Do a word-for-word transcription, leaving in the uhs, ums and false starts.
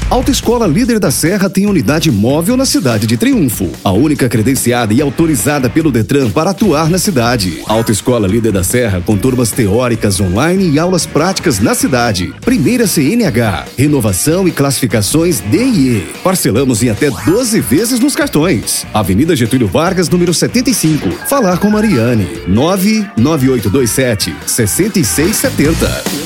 Autoescola Líder da Serra tem unidade móvel na cidade de Triunfo, a única credenciada e autorizada pelo Detran para atuar na cidade. Autoescola Líder da Serra com turmas teóricas online e aulas práticas na cidade. Primeira C N H, renovação e classificações D e E. Parcelamos em até doze vezes nos cartões. Avenida Getúlio Vargas, número setenta e cinco. Falar com Mariane. nove nove oito dois sete, seis seis sete zero.